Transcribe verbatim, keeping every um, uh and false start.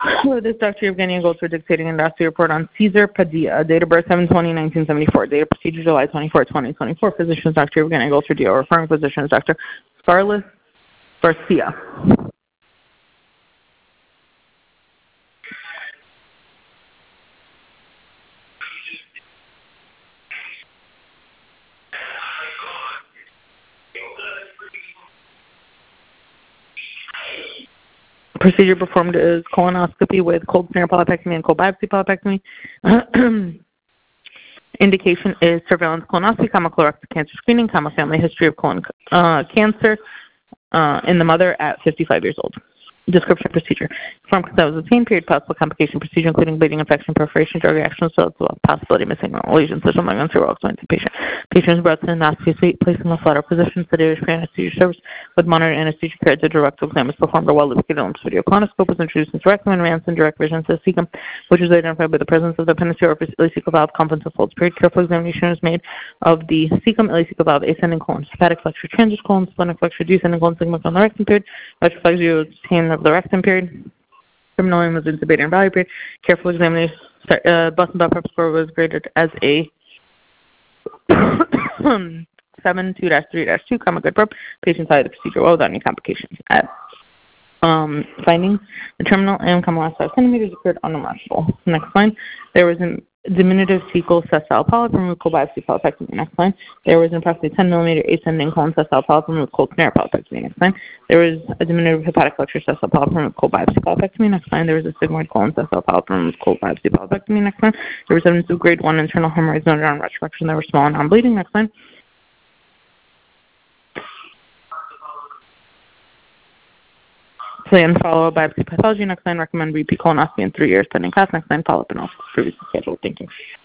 With this, Doctor Evgenia Goldster dictating endoscopy report on Cesar Padilla, date of birth seven twenty nineteen seventy-four, date of procedure July twenty-fourth, twenty twenty-four. Physicians Doctor Evgenia Goldster D O. Referring physicians Doctor Scarlett Garcia. Procedure performed is colonoscopy with cold snare polypectomy and cold biopsy polypectomy. Indication is surveillance colonoscopy, comma, colorectal cancer screening, comma, family history of colon uh, cancer uh, in the mother at fifty-five years old. Description procedure. Form that was obtained, period, possible complication procedure, including bleeding, infection, perforation, drug reaction, so it's a possibility of missing lesions, social malignancy, or explained to the patient. Patient is brought to the endoscopy suite, placed in the flatter position, sedated for anesthesia service, with monitor anesthesia care. The direct exam is performed. A well-lubricated lymph video colonoscope was introduced into rectum and advanced in direct vision to the cecum, which was identified by the presence of the appendiceal orifice, ileocecal valve, confluence of folds. Period. Careful examination is made of the cecum, ileocecal valve, ascending colon, hepatic flexure, transverse colon, splenic flexure, descending colon, sigma colon, the rectum period, retroflexure obtained of the rectum period. Criminal was intubated and value period. Careful examination. Uh, Boston Bell Prep score was graded as a seven two dash three dash two, comma, good prep. Patient side of the procedure well without any complications. At um, findings, the terminal and comma last five centimeters appeared unremarkable. Next line, there was a diminutive cecal sessile polyp removed cold biopsy polypectomy. Next line, there was an approximately ten millimeter ascending colon sessile polyp removed cold snare polypectomy. Next line, there was a diminutive hepatic flexure sessile polyp removed cold biopsy polypectomy. Next line, there was a sigmoid colon sessile polyp removed cold biopsy polypectomy. Next line, there was evidence of grade one internal hemorrhoids noted on retrospective. They were small and non-bleeding. Next line. Plan follow-up biopsy pathology. Next line, recommend repeat colonoscopy in three years pending class. Next line, follow-up and also previously scheduled. Thank you.